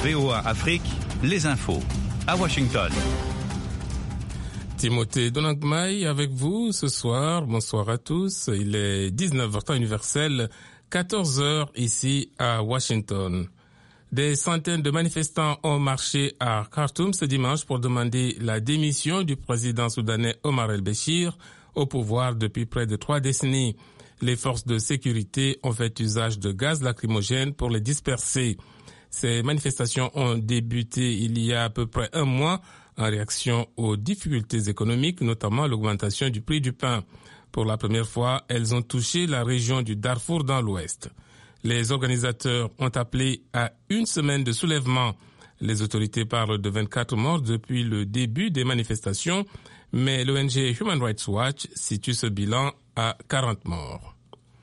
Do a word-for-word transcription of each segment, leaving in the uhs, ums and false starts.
V O A Afrique, les infos. À Washington. Timothée Donangmai avec vous ce soir. Bonsoir à tous. Il est dix-neuf heures temps universel, quatorze heures ici à Washington. Des centaines de manifestants ont marché à Khartoum ce dimanche pour demander la démission du président soudanais Omar el-Béchir au pouvoir depuis près de trois décennies. Les forces de sécurité ont fait usage de gaz lacrymogène pour les disperser. Ces manifestations ont débuté il y a à peu près un mois en réaction aux difficultés économiques, notamment l'augmentation du prix du pain. Pour la première fois, elles ont touché la région du Darfour dans l'ouest. Les organisateurs ont appelé à une semaine de soulèvement. Les autorités parlent de vingt-quatre morts depuis le début des manifestations, mais l'O N G Human Rights Watch situe ce bilan à quarante morts.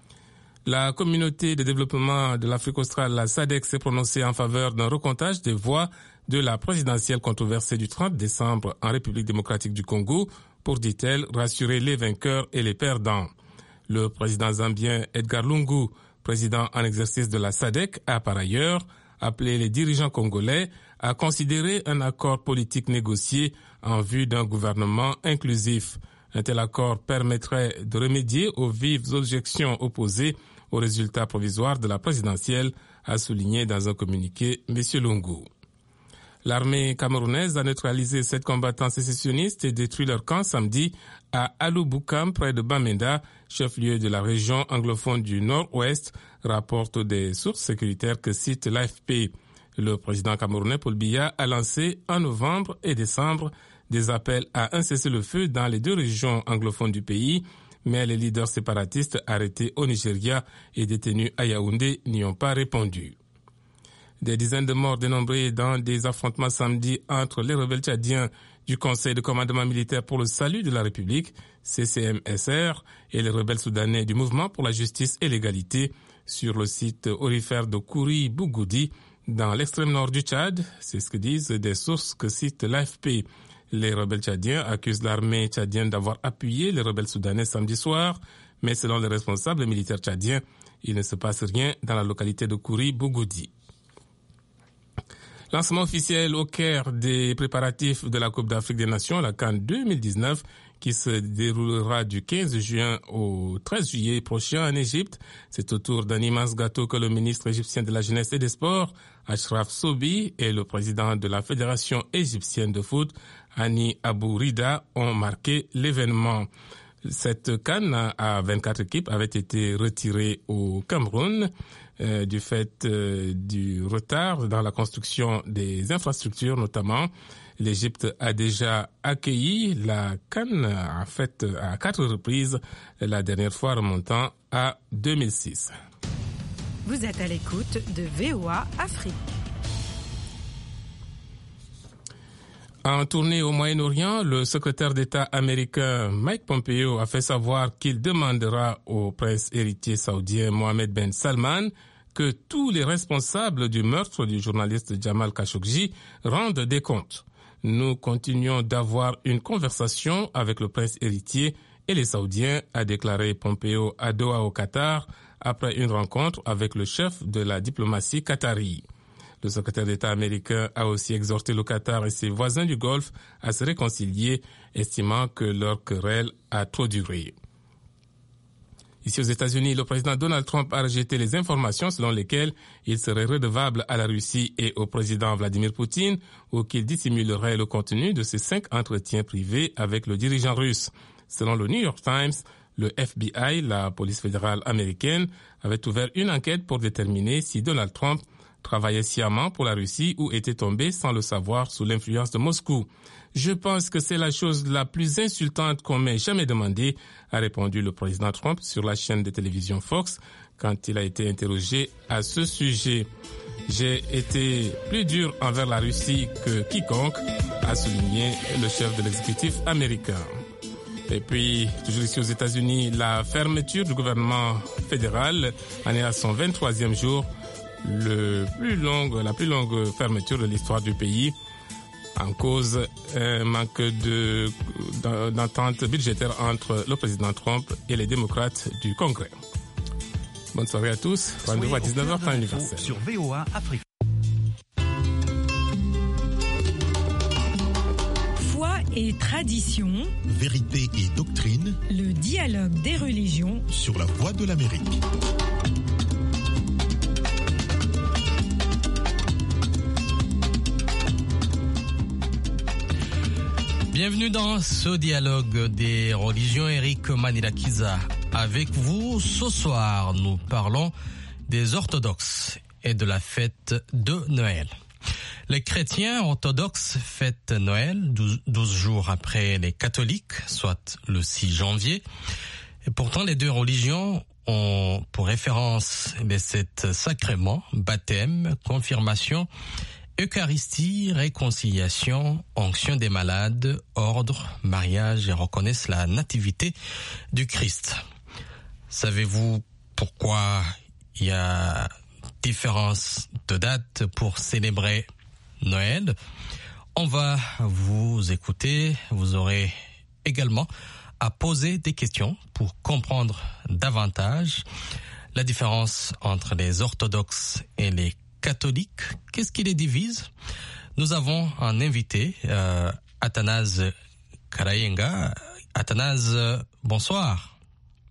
La communauté de développement de l'Afrique australe, la S A D C, s'est prononcée en faveur d'un recomptage des voix de la présidentielle controversée du trente décembre en République démocratique du Congo pour, dit-elle, rassurer les vainqueurs et les perdants. Le président zambien Edgar Lungu, président en exercice de la S A D C, a par ailleurs appelé les dirigeants congolais à considérer un accord politique négocié en vue d'un gouvernement inclusif. Un tel accord permettrait de remédier aux vives objections opposées aux résultats provisoires de la présidentielle, a souligné dans un communiqué M. Lungu. L'armée camerounaise a neutralisé sept combattants sécessionnistes et détruit leur camp samedi à Alouboukham, près de Bamenda, chef-lieu de la région anglophone du Nord-Ouest, rapportent des sources sécuritaires que cite l'A F P. Le président camerounais Paul Biya a lancé en novembre et décembre des appels à un cessez-le-feu dans les deux régions anglophones du pays, mais les leaders séparatistes arrêtés au Nigeria et détenus à Yaoundé n'y ont pas répondu. Des dizaines de morts dénombrés dans des affrontements samedi entre les rebelles tchadiens du Conseil de commandement militaire pour le salut de la République, C C M S R, et les rebelles soudanais du Mouvement pour la justice et l'égalité sur le site aurifère de Kouri Bougoudi, dans l'extrême nord du Tchad. C'est ce que disent des sources que cite l'A F P. Les rebelles tchadiens accusent l'armée tchadienne d'avoir appuyé les rebelles soudanais samedi soir, mais selon les responsables militaires tchadiens, il ne se passe rien dans la localité de Kouri Bougoudi. Lancement officiel au Caire des préparatifs de la Coupe d'Afrique des Nations, la CAN deux mille dix-neuf, qui se déroulera du quinze juin au treize juillet prochain en Égypte. C'est au tour d'un immense gâteau que le ministre égyptien de la Jeunesse et des Sports, Ashraf Sobi, et le président de la Fédération égyptienne de foot, Hani Abou Rida, ont marqué l'événement. Cette CAN à vingt-quatre équipes avait été retirée au Cameroun euh, du fait euh, du retard dans la construction des infrastructures notamment. L'Égypte a déjà accueilli la CAN en fait à quatre reprises, la dernière fois remontant à deux mille six. Vous êtes à l'écoute de V O A Afrique. En tournée au Moyen-Orient, le secrétaire d'État américain Mike Pompeo a fait savoir qu'il demandera au prince héritier saoudien Mohammed Ben Salman que tous les responsables du meurtre du journaliste Jamal Khashoggi rendent des comptes. Nous continuons d'avoir une conversation avec le prince héritier et les Saoudiens, a déclaré Pompeo à Doha au Qatar après une rencontre avec le chef de la diplomatie qatari. Le secrétaire d'État américain a aussi exhorté le Qatar et ses voisins du Golfe à se réconcilier, estimant que leur querelle a trop duré. Ici aux États-Unis, le président Donald Trump a rejeté les informations selon lesquelles il serait redevable à la Russie et au président Vladimir Poutine ou qu'il dissimulerait le contenu de ses cinq entretiens privés avec le dirigeant russe. Selon le New York Times, le F B I, la police fédérale américaine, avait ouvert une enquête pour déterminer si Donald Trump travaillait sciemment pour la Russie ou était tombé sans le savoir sous l'influence de Moscou. Je pense que c'est la chose la plus insultante qu'on m'ait jamais demandé, a répondu le président Trump sur la chaîne de télévision Fox quand il a été interrogé à ce sujet. J'ai été plus dur envers la Russie que quiconque, a souligné le chef de l'exécutif américain. Et puis, toujours ici aux États-Unis, la fermeture du gouvernement fédéral en est à son vingt-troisième jour, le plus long, la plus longue fermeture de l'histoire du pays, en cause un manque de, d'entente budgétaire entre le président Trump et les démocrates du Congrès. Bonne soirée à tous. Rendez-vous à dix-neuf heures temps universel. Sur V O A Afrique. et tradition, vérité et doctrine, le dialogue des religions sur la Voix de l'Amérique. Bienvenue dans ce dialogue des religions. Eric Manilakiza avec vous. Ce soir, nous parlons des orthodoxes et de la fête de Noël. Les chrétiens orthodoxes fêtent Noël douze jours après les catholiques, soit le six janvier. Et pourtant, les deux religions ont pour référence les sept sacrements, baptême, confirmation, Eucharistie, réconciliation, onction des malades, ordre, mariage et reconnaissent la nativité du Christ. Savez-vous pourquoi il y a différence de date pour célébrer Noël? On va vous écouter. Vous aurez également à poser des questions pour comprendre davantage la différence entre les orthodoxes et les catholiques. Qu'est-ce qui les divise? Nous avons un invité, euh, Athanase Karayenga. Athanase, bonsoir.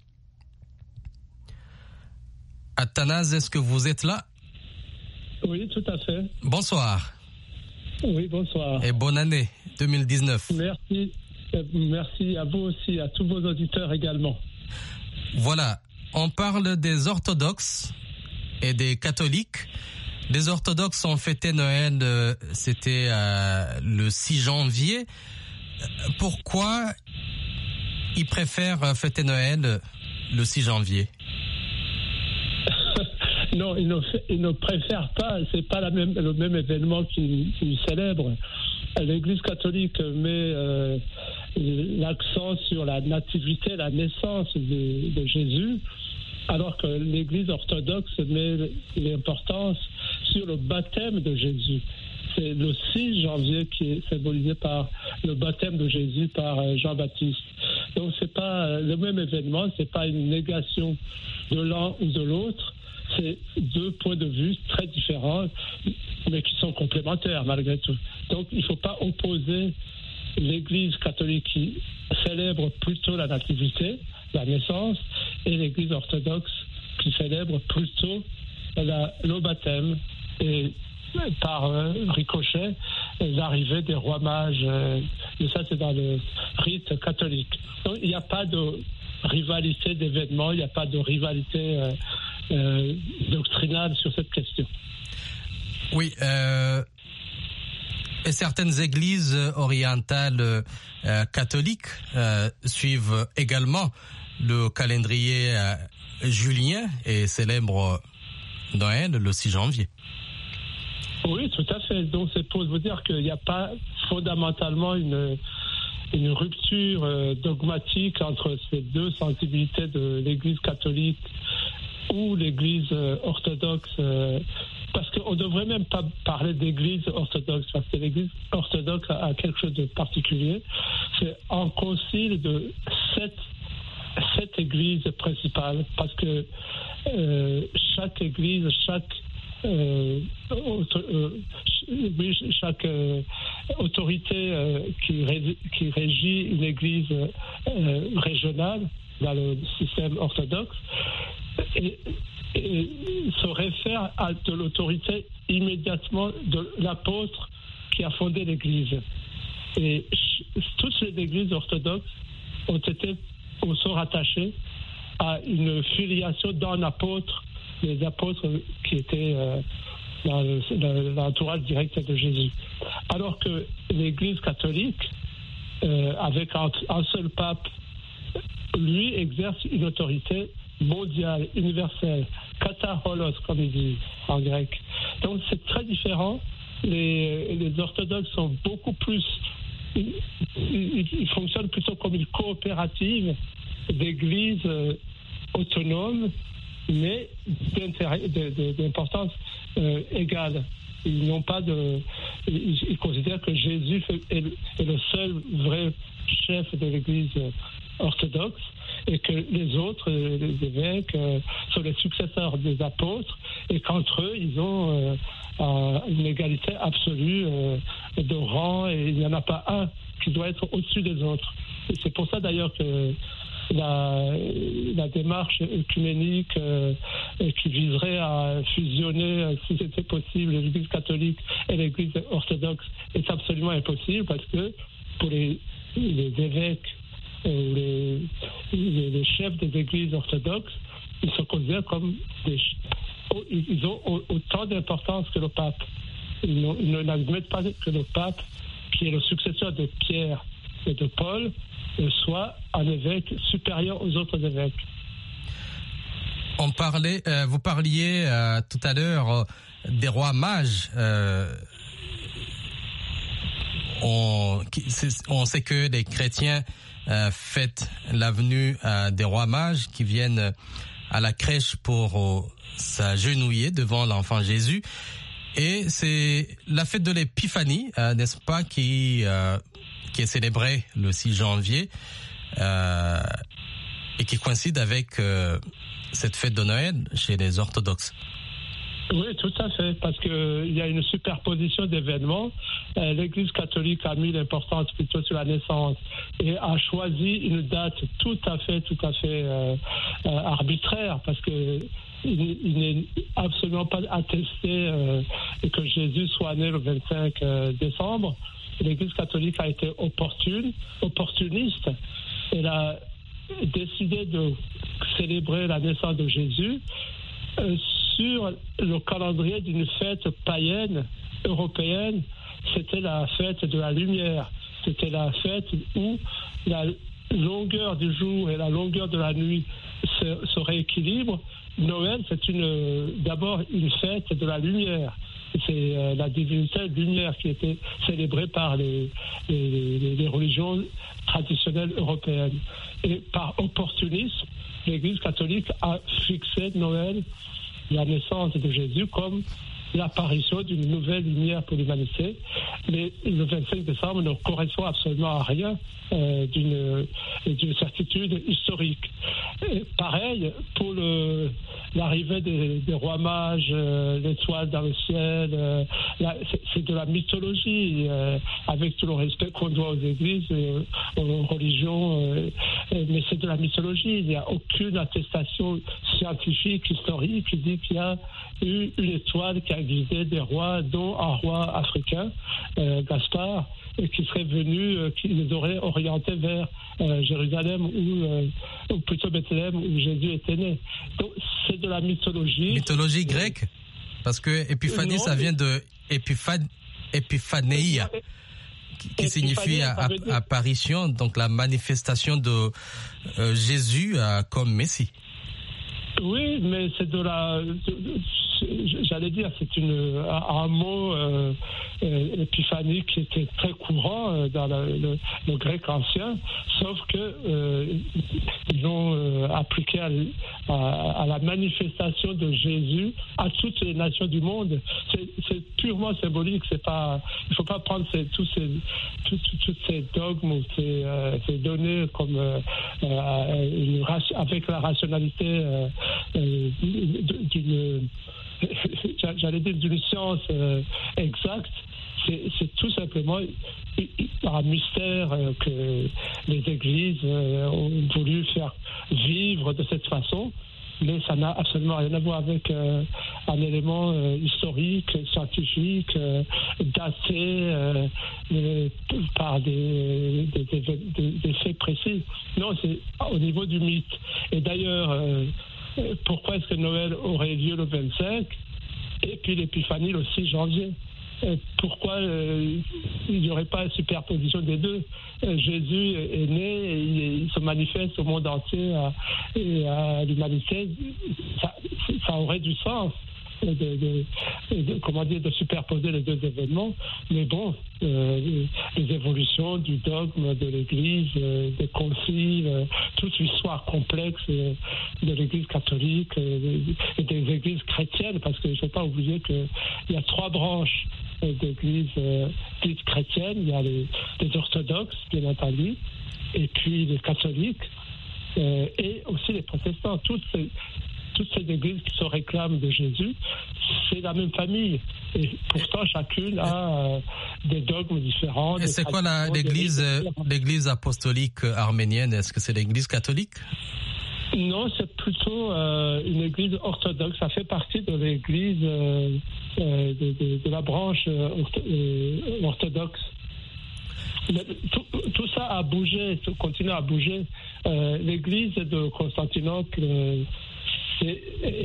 Athanase, est-ce que vous êtes là? Oui, tout à fait. Bonsoir. Oui, bonsoir. Et bonne année deux mille dix-neuf. Merci. Merci à vous aussi, à tous vos auditeurs également. Voilà, on parle des orthodoxes et des catholiques. Les orthodoxes ont fêté Noël, euh, c'était euh, le six janvier. Pourquoi ils préfèrent fêter Noël le six janvier? Non, ils ne, ils ne préfèrent pas, c'est pas la même, le même événement qu'ils, qu'ils célèbrent. L'Église catholique met euh, l'accent sur la nativité, la naissance de, de Jésus, alors que l'Église orthodoxe met l'importance sur le baptême de Jésus. C'est le six janvier qui est symbolisé par le baptême de Jésus par Jean-Baptiste. Donc c'est pas le même événement, c'est pas une négation de l'un ou de l'autre. C'est deux points de vue très différents, mais qui sont complémentaires malgré tout. Donc il ne faut pas opposer l'Église catholique qui célèbre plutôt la nativité, la naissance, et l'Église orthodoxe qui célèbre plutôt la, le baptême et par euh, ricochet l'arrivée des rois mages. Euh, et ça, c'est dans le rite catholique. Donc il n'y a pas de rivalité d'événements, il n'y a pas de rivalité euh, euh, doctrinale sur cette question. Oui, euh, et certaines églises orientales euh, catholiques euh, suivent également le calendrier euh, julien et célèbrent Noël le six janvier. Oui, tout à fait. Donc c'est pour vous dire qu'il n'y a pas fondamentalement une, une rupture euh, dogmatique entre ces deux sensibilités de l'Église catholique ou l'Église euh, orthodoxe, euh, parce qu'on ne devrait même pas parler d'Église orthodoxe, parce que l'Église orthodoxe a, a quelque chose de particulier. C'est un concile de sept, sept églises principales, parce que euh, chaque église, chaque Euh, auto, euh, chaque euh, autorité euh, qui, ré, qui régit une église euh, régionale dans le système orthodoxe et, et se réfère à de l'autorité immédiatement de l'apôtre qui a fondé l'église. Et toutes les églises orthodoxes ont été ou sont rattachées à une filiation d'un apôtre, les apôtres qui étaient euh, dans, le, dans l'entourage direct de Jésus. Alors que l'Église catholique, euh, avec un, un seul pape, lui exerce une autorité mondiale, universelle, kataholos, comme ils disent en grec. Donc c'est très différent. Les, les orthodoxes sont beaucoup plus... Ils, ils, ils fonctionnent plutôt comme une coopérative d'églises euh, autonomes, mais d'importance euh, égale. Ils n'ont pas de. Ils, ils considèrent que Jésus est le, est le seul vrai chef de l'Église orthodoxe et que les autres, les évêques, euh, sont les successeurs des apôtres, et qu'entre eux, ils ont euh, une égalité absolue euh, de rang, et il n'y en a pas un qui doit être au-dessus des autres. Et c'est pour ça d'ailleurs que la, la démarche œcuménique euh, qui viserait à fusionner, euh, si c'était possible, l'Église catholique et l'Église orthodoxe est absolument impossible, parce que pour les, les évêques et les, les, les chefs des églises orthodoxes, ils se considèrent comme des, ils ont autant d'importance que le pape. Ils, ils n'admettent pas que le pape, qui est le successeur de Pierre et de Paul, soit un évêque supérieur aux autres évêques. On parlait, euh, vous parliez euh, tout à l'heure euh, des rois mages. Euh, on, on sait que les chrétiens euh, fêtent la venue euh, des rois mages qui viennent à la crèche pour euh, s'agenouiller devant l'enfant Jésus. Et c'est la fête de l'Épiphanie, euh, n'est-ce pas, qui euh, qui est célébrée le six janvier euh, et qui coïncide avec euh, cette fête de Noël chez les orthodoxes. Oui, tout à fait, parce qu'il y a une superposition d'événements. Euh, L'Église catholique a mis l'importance plutôt sur la naissance et a choisi une date tout à fait, tout à fait euh, euh, arbitraire, parce que il, il n'est absolument pas attesté euh, que Jésus soit né le vingt-cinq décembre. L'Église catholique a été opportune, opportuniste. Elle a décidé de célébrer la naissance de Jésus euh, sur le calendrier d'une fête païenne, européenne. C'était la fête de la lumière. C'était la fête où la longueur du jour et la longueur de la nuit se, se rééquilibrent. Noël, c'est une, d'abord une fête de la lumière. C'est euh, la divinité lumière qui était célébrée par les, les, les, les religions traditionnelles européennes. Et par opportunisme, l'Église catholique a fixé Noël, la naissance de Jésus, comme l'apparition d'une nouvelle lumière pour l'humanité. Mais le vingt-cinq décembre ne correspond absolument à rien euh, d'une, d'une certitude historique. Et pareil pour le, l'arrivée des, des rois mages, euh, l'étoile dans le ciel, euh, là, c'est, c'est de la mythologie, euh, avec tout le respect qu'on doit aux églises, euh, aux religions, euh, mais c'est de la mythologie. Il n'y a aucune attestation scientifique, historique qui dit qu'il y a eu une étoile qui a guidé des rois, dont un roi africain, euh, Gaspard, et qui serait venu, euh, qui les aurait orientés vers euh, Jérusalem ou, euh, ou plutôt Bethléem où Jésus était né. Donc c'est de la mythologie. Mythologie grecque, parce que Épiphanie, non, ça vient de épiphan... épiphanéia, qui, qui signifie a, dire... apparition, donc la manifestation de euh, Jésus euh, comme Messie. Oui, mais c'est de la... De, de, j'allais dire, c'est une, un mot euh, euh, épiphanique qui était très courant euh, dans la, le, le grec ancien, sauf que euh, ils ont euh, appliqué à, à, à la manifestation de Jésus à toutes les nations du monde. C'est, c'est purement symbolique. C'est pas, il ne faut pas prendre ces, tous ces, tous, tous, tous ces dogmes ou ces, euh, ces données comme euh, euh, une, avec la rationalité euh, euh, d'une j'allais dire d'une science euh, exacte. C'est, c'est tout simplement un mystère euh, que les églises euh, ont voulu faire vivre de cette façon, mais ça n'a absolument rien à voir avec euh, un élément euh, historique, scientifique, euh, daté euh, euh, par des, des, des, des, des faits précis. Non, c'est au niveau du mythe. Et d'ailleurs, euh, pourquoi est-ce que Noël aurait lieu le vingt-cinq et puis l'Épiphanie le six janvier? Pourquoi euh, il n'y aurait pas une superposition des deux? euh, Jésus est né et il, il se manifeste au monde entier à, et à l'humanité. Ça, ça aurait du sens de, de, de, comment dire, de superposer les deux événements. Mais bon, euh, les, les évolutions du dogme de l'Église, euh, des conciles, euh, toute l'histoire complexe euh, de l'Église catholique euh, et des églises chrétiennes, parce qu'il ne faut pas oublier qu'il y a trois branches euh, d'églises euh, dites chrétiennes. Il y a les, les orthodoxes, bien entendu, et puis les catholiques. euh, et aussi les protestants. Toutes ces, toutes ces églises qui se réclament de Jésus, c'est la même famille. Et pourtant, chacune a euh, des dogmes différents. Et c'est quoi la, l'église, l'église apostolique arménienne? Est-ce que c'est l'église catholique? Non, c'est plutôt euh, une église orthodoxe. Ça fait partie de l'église euh, euh, de, de, de la branche euh, orthodoxe. Mais tout, tout ça a bougé, tout continue à bouger. Euh, l'église de Constantinople, euh, c'est,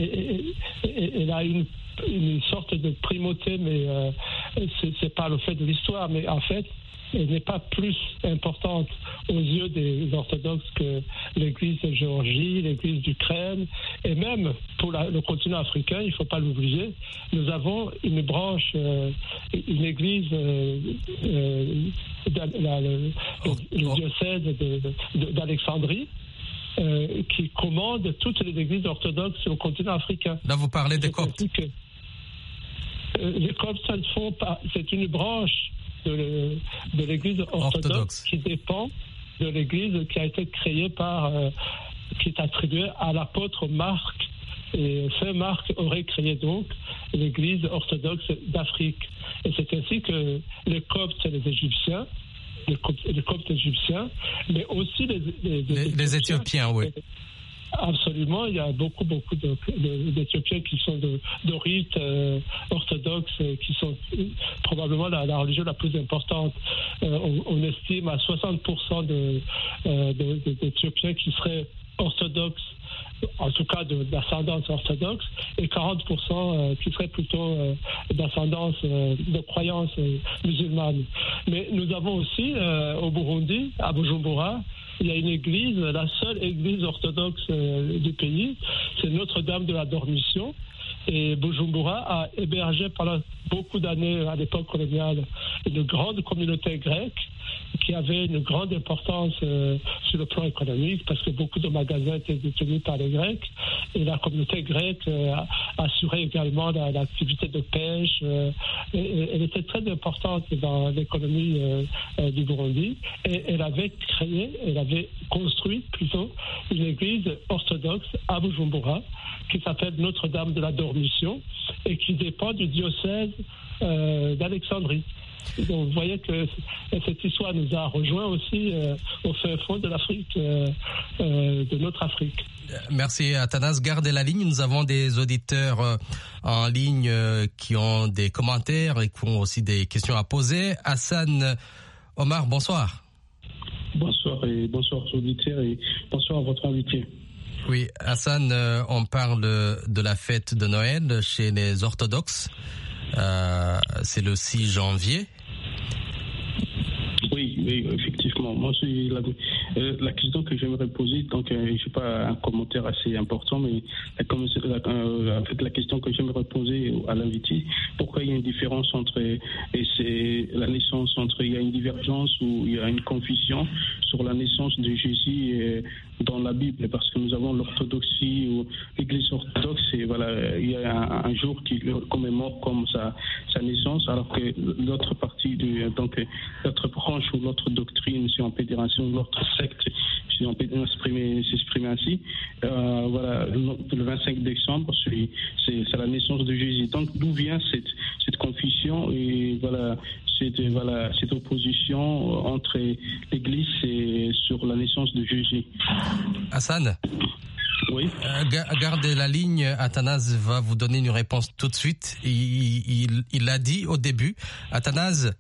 elle a une, une sorte de primauté, mais euh, c'est, c'est pas le fait de l'histoire. Mais en fait, elle n'est pas plus importante aux yeux des orthodoxes que l'église de Géorgie, l'église d'Ukraine, et même pour la, le continent africain, il ne faut pas l'oublier, nous avons une branche, euh, une église, euh, euh, la, le, le, le diocèse de, de, d'Alexandrie, euh, qui commande toutes les églises orthodoxes au continent africain. Là, vous parlez des Coptes. Que, euh, les Coptes, ça ne font pas, c'est une branche de, le, de l'église orthodoxe, orthodoxe qui dépend de l'église qui a été créée par, euh, qui est attribuée à l'apôtre Marc. Et Saint Marc aurait créé donc l'église orthodoxe d'Afrique. Et c'est ainsi que les Coptes, c'est les Égyptiens, les Coptes, les Coptes égyptiens, mais aussi les, les, les, les, les Éthiopiens, oui. Absolument, il y a beaucoup, beaucoup de, de, d'Éthiopiens qui sont de, de rites euh, orthodoxes, qui sont probablement la, la religion la plus importante. Euh, on, on estime à soixante pour cent de, euh, de, de, d'Éthiopiens qui seraient orthodoxes, en tout cas de, d'ascendance orthodoxe, et quarante pour cent euh, qui seraient plutôt euh, d'ascendance, euh, de croyance euh, musulmane. Mais nous avons aussi euh, au Burundi, à Bujumbura, il y a une église, la seule église orthodoxe euh, du pays, c'est Notre-Dame de la Dormition. Et Bujumbura a hébergé pendant beaucoup d'années, à l'époque coloniale, une grande communauté grecque qui avait une grande importance euh, sur le plan économique parce que beaucoup de magasins étaient détenus par les Grecs. Et la communauté grecque euh, assurait également la, l'activité de pêche. Euh, et, et elle était très importante dans l'économie euh, euh, du Burundi. Et elle avait créé, elle avait construit plutôt une église orthodoxe à Bujumbura qui s'appelle Notre-Dame de la Dormition et qui dépend du diocèse euh, d'Alexandrie. Donc vous voyez que cette histoire nous a rejoints aussi euh, au fin fond de l'Afrique, euh, euh, de notre Afrique. Merci Athanas. Gardez la ligne. Nous avons des auditeurs euh, en ligne euh, qui ont des commentaires et qui ont aussi des questions à poser. Hassan Omar, bonsoir. Bonsoir et bonsoir aux auditeurs et bonsoir à votre invité. Oui, Hassan, euh, on parle de la fête de Noël chez les orthodoxes. Euh, c'est le six janvier. Oui, oui, effectivement. Moi, c'est la, euh, la question que j'aimerais poser, donc euh, je n'ai pas un commentaire assez important, mais la, la, euh, en fait, la question que j'aimerais poser à l'invité, pourquoi il y a une différence entre, et c'est la naissance, entre, il y a une divergence ou il y a une confusion sur la naissance de Jésus euh, dans la Bible, parce que nous avons l'orthodoxie ou l'Église orthodoxe, et voilà, il y a un, un jour qui commémore comme sa, sa naissance, alors que l'autre partie, de, donc l'autre branche ou l'autre doctrine, si on peut dire ainsi, ou l'autre secte, si on peut s'exprimer, s'exprimer ainsi, euh, voilà, le vingt-cinq décembre, c'est, c'est, c'est la naissance de Jésus. Donc d'où vient cette, cette confusion et voilà, cette, voilà, cette opposition entre l'Église et sur la naissance de Jésus? Hassan, oui. Euh, gardez la ligne. Athanas va vous donner une réponse tout de suite. Il, il, il l'a dit au début. Athanas.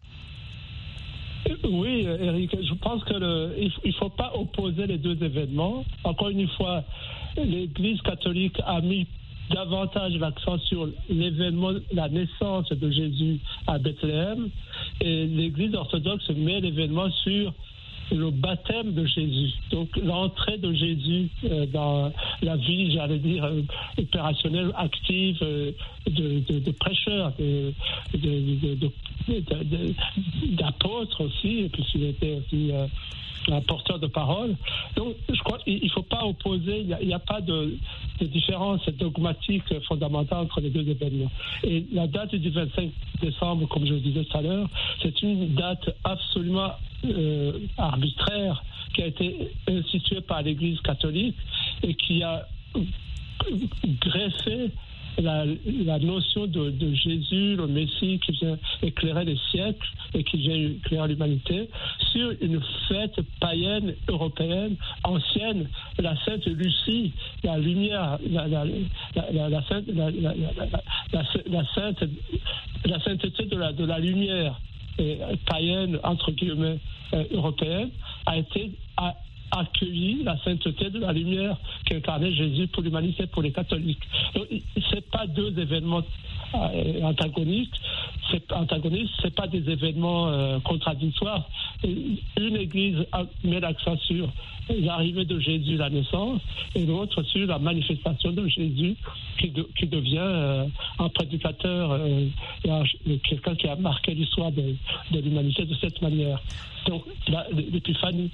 Oui, Eric, je pense que le, il ne faut pas opposer les deux événements. Encore une fois, l'Église catholique a mis davantage l'accent sur l'événement, la naissance de Jésus à Bethléem, et l'Église orthodoxe met l'événement sur le baptême de Jésus, donc l'entrée de Jésus euh, dans la vie, j'allais dire, euh, opérationnelle, active euh, de, de, de prêcheurs, de, de, de, de, de, de, d'apôtres aussi, puisqu'il était aussi euh, un porteur de parole. Donc je crois qu'il ne faut pas opposer, il n'y a, il y a pas de, de différence dogmatique fondamentale entre les deux événements. Et la date du vingt-cinq décembre, comme je le disais tout à l'heure, c'est une date absolument euh, arbitraire qui a été institué par l'Église catholique et qui a greffé la, la notion de, de Jésus, le Messie qui vient éclairer les siècles et qui vient éclairer l'humanité, sur une fête païenne européenne ancienne, la Sainte Lucie, la lumière, la, la, la, la, la, sainte, la, la, la, la, la, sainte, la sainteté de la, de la lumière et, païenne, entre guillemets, euh, européenne, a été a, accueilli la sainteté de la lumière qu'incarnait Jésus pour l'humanité, pour les catholiques. Donc, c'est pas deux événements euh, antagonistes, c'est antagonistes, c'est pas des événements euh, contradictoires. Une église met l'accent sur l'arrivée de Jésus, la naissance, et l'autre sur la manifestation de Jésus qui, de, qui devient euh, un prédicateur, euh, quelqu'un qui a marqué l'histoire de, de l'humanité de cette manière. Donc, la, l'épiphanie.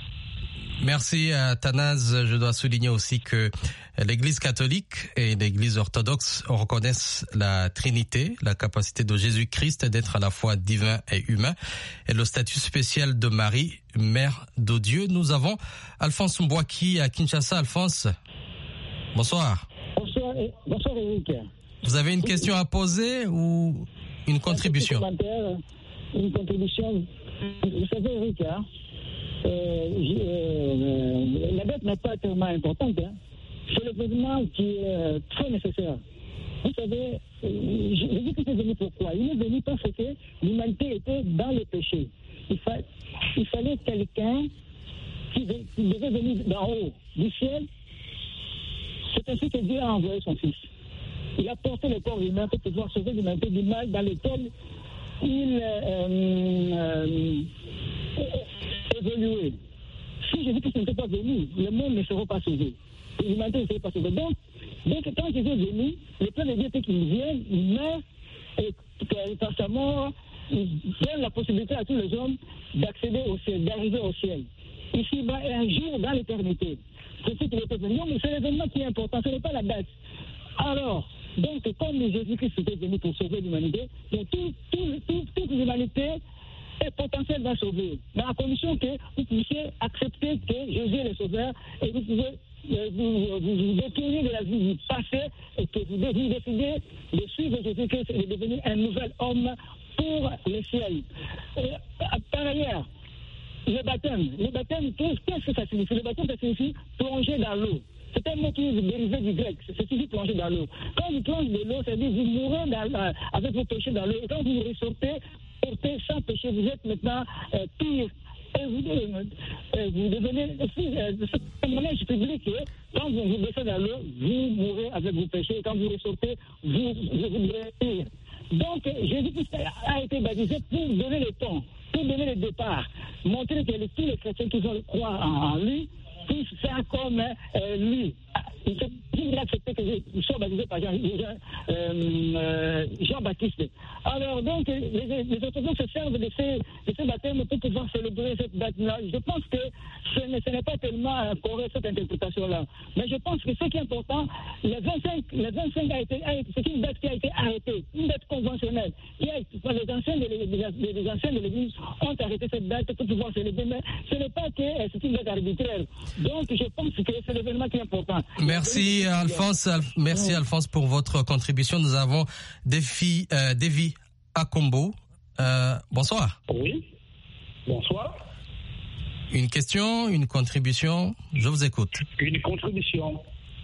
Merci Athanase. Je dois souligner aussi que l'Église catholique et l'Église orthodoxe reconnaissent la Trinité, la capacité de Jésus-Christ d'être à la fois divin et humain, et le statut spécial de Marie, mère de Dieu. Nous avons Alphonse Mbouaki à Kinshasa. Alphonse, bonsoir. Bonsoir, bonsoir Eric. Vous avez une question à poser ou une contribution? Un commentaire, une contribution. Vous savez Eric, hein, Euh, euh, la dette n'est pas tellement importante, hein. C'est l'événement qui est euh, très nécessaire. Vous savez, euh, je, je dis que c'est venu pourquoi? Il est venu parce que l'humanité était dans le péché. Il, fa- il fallait quelqu'un qui, qui devait venir d'en haut, du ciel. C'est ainsi que Dieu a envoyé son Fils. Il a porté le corps humain pour pouvoir sauver l'humanité du mal dans lequel il euh, euh, évoluer. Si Jésus-Christ n'était pas venu, le monde ne serait pas sauvé. L'humanité ne serait pas sauvée. Donc, donc quand Jésus est venu, le plan de Dieu était qu'il vienne, il meurt, et par sa mort, il donne la possibilité à tous les hommes d'accéder au ciel, d'arriver au ciel. Ici, bah, un jour dans l'éternité. C'est ce qu'il était venu. Mais c'est l'événement qui est important, ce n'est pas la date. Alors, donc, comme Jésus-Christ était venu pour sauver l'humanité, donc tout, tout, tout, toute l'humanité est potentiel d'en sauver, mais à condition que vous puissiez accepter que Jésus est le sauveur et vous pouvez euh, vous, vous, vous détourner de la vie du passé et que vous, vous décidez de suivre Jésus-Christ et de devenir un nouvel homme pour le ciel. Et, par ailleurs, le baptême, le baptême, qu'est-ce que ça signifie? Le baptême, ça signifie plonger dans l'eau. C'est un mot qui est dérivé du grec, c'est signifie plonger dans l'eau. Quand vous plongez de l'eau, ça veut dire que vous mourrez dans, avec vos péchés dans l'eau, et quand vous ressortez, portez sans péché, vous êtes maintenant euh, pire. Et vous, euh, vous devenez, euh, c'est un témoignage public, quand vous vous baissez dans l'eau, vous mourrez avec vos péchés, et quand vous ressortez, vous, vous, vous mourrez pire. Donc, Jésus-Christ a été baptisé pour donner le temps, pour donner le départ, montrer que les, tous les chrétiens qui veulent croire en, en lui puissent faire comme euh, lui. Il a accepté que je sois baptisé par Jean, Jean, euh, Jean-Baptiste. Alors, donc, les, les orthodoxes se servent de ces, de ces baptêmes pour pouvoir célébrer cette date-là. Je pense que ce, ce n'est pas tellement correct, cette interprétation-là. Mais je pense que ce qui est important, le vingt-cinq, le vingt-cinq a été, c'est une date qui a été arrêtée, une date conventionnelle. Qui a, les anciens de, les, les anciens de l'Église ont arrêté cette date pour pouvoir célébrer. Mais ce n'est pas que c'est une date arbitraire. Donc, je pense que c'est l'événement qui est important. Merci Alphonse, merci Alphonse pour votre contribution. Nous avons Devi, euh, Devi Akombo. Euh, bonsoir. Oui, bonsoir. Une question, une contribution, je vous écoute. Une contribution.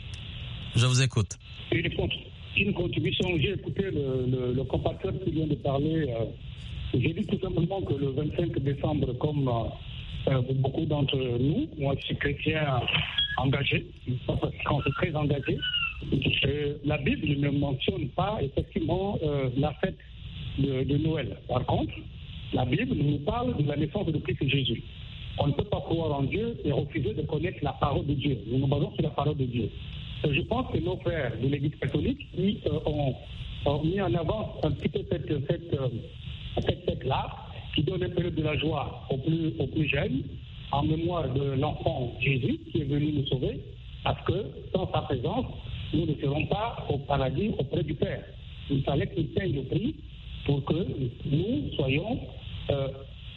Je vous écoute. Une, une contribution, j'ai écouté le, le, le compatriote qui vient de parler. Euh, j'ai dit tout simplement que le vingt-cinq décembre, comme euh, beaucoup d'entre nous, moi je suis chrétien engagé, quand c'est très engagé, euh, la Bible ne mentionne pas effectivement euh, la fête de, de Noël. Par contre, la Bible nous parle de la naissance de Christ Jésus. On ne peut pas croire en Dieu et refuser de connaître la parole de Dieu. Nous nous basons sur la parole de Dieu. Et je pense que nos frères de l'Église catholique qui euh, ont, ont mis en avant un petit peu cette, cette, euh, cette fête-là, qui donne un peu de la joie aux plus, aux plus jeunes, en mémoire de l'enfant Jésus qui est venu nous sauver, parce que sans sa présence, nous ne serons pas au paradis auprès du Père. Il fallait qu'il paye le prix pour que nous soyons euh,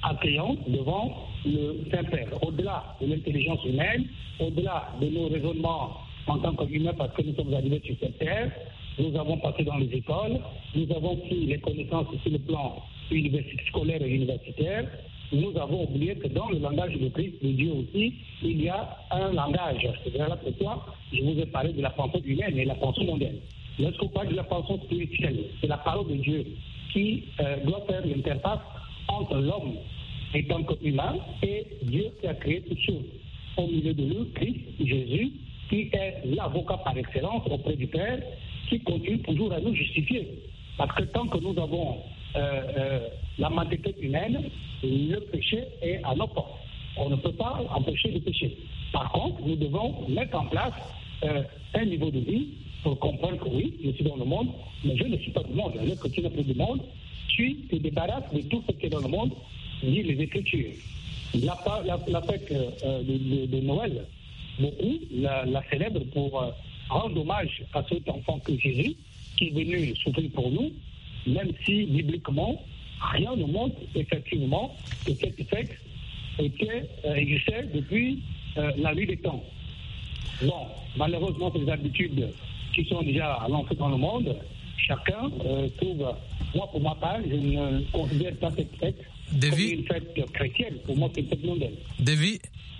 accueillante devant le Saint-Père. Au-delà de l'intelligence humaine, au-delà de nos raisonnements en tant qu'humains, parce que nous sommes arrivés sur cette terre, nous avons passé dans les écoles, nous avons pris les connaissances sur le plan scolaire et universitaire. Nous avons oublié que dans le langage de Christ, de Dieu aussi, il y a un langage. C'est là pourquoi je vous ai parlé de la pensée humaine et la pensée mondiale. Lorsqu'on parle de la pensée spirituelle, c'est la parole de Dieu qui euh, doit faire l'interface entre l'homme en tant qu'humain et Dieu qui a créé toutes choses. Au milieu de lui, Christ, Jésus, qui est l'avocat par excellence auprès du Père, qui continue toujours à nous justifier. Parce que tant que nous avons euh, euh, la mentalité humaine, le péché est à nos portes. On ne peut pas empêcher le péché. Par contre, nous devons mettre en place euh, un niveau de vie pour comprendre que oui, je suis dans le monde, mais je ne suis pas du monde. Lorsque tu n'es plus du monde, tu te débarrasses de tout ce qui est dans le monde, dit les Écritures. La, la, la fête euh, de, de, de Noël, beaucoup la, la célèbrent pour euh, rendre hommage à cet enfant que Jésus, qui est venu souffrir pour nous, même si bibliquement, rien ne montre effectivement que cette fête était, euh, existait depuis euh, la nuit des temps. Bon, malheureusement, ces habitudes qui sont déjà lancées dans le monde, chacun euh, trouve, moi pour ma part, je ne considère pas cette fête David, comme une fête chrétienne. Pour moi, c'est une fête mondiale. David,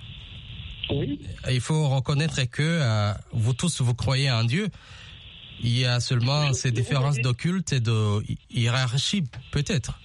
oui. Il faut reconnaître que euh, vous tous, vous croyez en Dieu. Il y a seulement ces différences de culte et de hiérarchie, peut-être.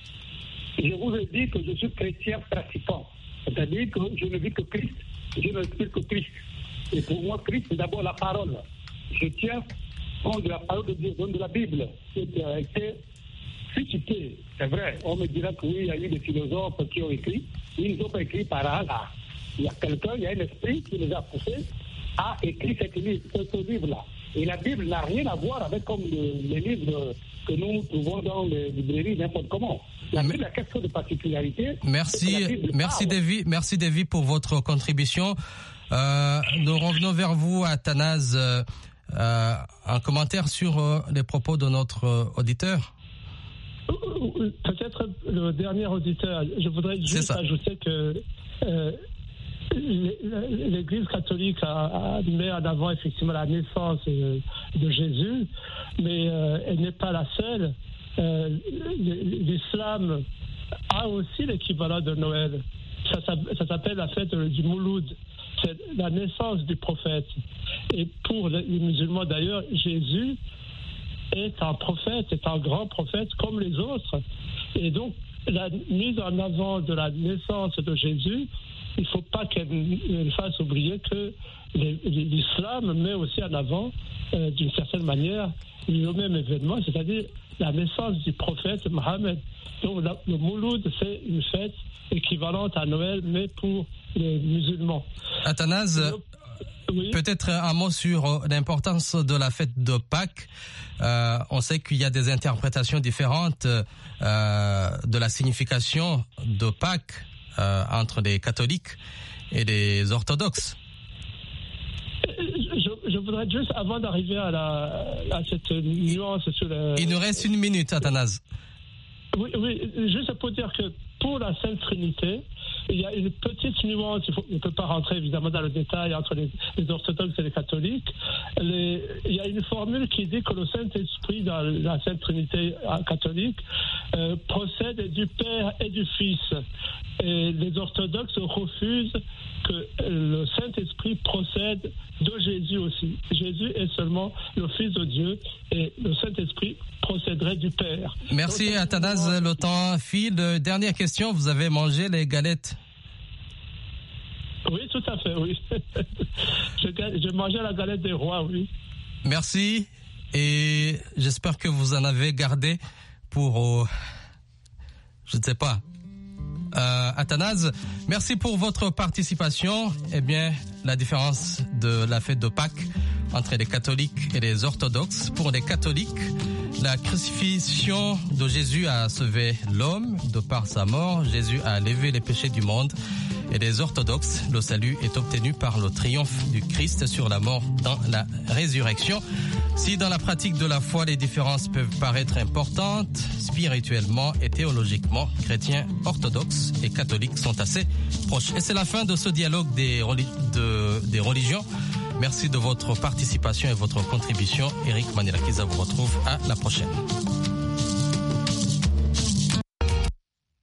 Je vous ai dit que je suis chrétien pratiquant. C'est-à-dire que je ne vis que Christ. Je ne suis que Christ. Et pour moi, Christ, c'est d'abord la parole. Je tiens compte de la parole de Dieu, donc de la Bible, qui a été suscitée. C'est vrai, on me dira que oui, il y a eu des philosophes qui ont écrit. Ils n'ont pas écrit par hasard. Il y a quelqu'un, il y a un esprit qui les a poussés à écrire cette livre, ce livre-là. Et la Bible n'a rien à voir avec comme le, les livres que nous trouvons dans les librairies, n'importe comment. La Bible a quelque chose de particularité. Merci, merci David, merci David pour votre contribution. Euh, nous revenons vers vous, Athanase, euh, euh, un commentaire sur euh, les propos de notre euh, auditeur. Peut-être le dernier auditeur. Je voudrais juste ajouter que euh, l'Église catholique a, a mis en avant effectivement la naissance de, de Jésus, mais euh, elle n'est pas la seule. Euh, L'islam a aussi l'équivalent de Noël. Ça, ça, ça s'appelle la fête du Mouloud. C'est la naissance du prophète. Et pour les musulmans d'ailleurs, Jésus est un prophète, est un grand prophète comme les autres. Et donc, la mise en avant de la naissance de Jésus, il ne faut pas qu'elle fasse oublier que l'islam met aussi en avant, euh, d'une certaine manière, le même événement, c'est-à-dire la naissance du prophète Mohammed. Donc la, le Mouloud, c'est une fête équivalente à Noël, mais pour les musulmans. Athanase, oui. Peut-être un mot sur l'importance de la fête de Pâques. Euh, on sait qu'il y a des interprétations différentes euh, de la signification de Pâques euh, entre les catholiques et les orthodoxes. Je, je voudrais juste, avant d'arriver à, la, à cette nuance sur le... Il nous reste une minute, Athanase. Oui, oui, juste pour dire que pour la Sainte Trinité, il y a une petite nuance, il faut, on ne peut pas rentrer évidemment dans le détail entre les, les orthodoxes et les catholiques. Les, il y a une formule qui dit que le Saint-Esprit dans la Sainte Trinité catholique euh, procède du Père et du Fils. Et les orthodoxes refusent que le Saint-Esprit procède de Jésus aussi. Jésus est seulement le Fils de Dieu et le Saint-Esprit procéderait du Père. Merci donc, Athanase, le temps file. Dernière question, vous avez mangé les galettes? Oui, tout à fait, oui. J'ai mangé la galette des rois, oui. Merci et j'espère que vous en avez gardé pour, euh, je ne sais pas, Euh, Athanase, merci pour votre participation. Eh bien, la différence de la fête de Pâques entre les catholiques et les orthodoxes. Pour les catholiques, la crucifixion de Jésus a sauvé l'homme de par sa mort. Jésus a levé les péchés du monde et des orthodoxes, le salut est obtenu par le triomphe du Christ sur la mort dans la résurrection. Si dans la pratique de la foi, les différences peuvent paraître importantes, spirituellement et théologiquement, chrétiens orthodoxes et catholiques sont assez proches. Et c'est la fin de ce dialogue des, reli- de, des religions. Merci de votre participation et votre contribution. Eric Manirakiza vous retrouve à la prochaine.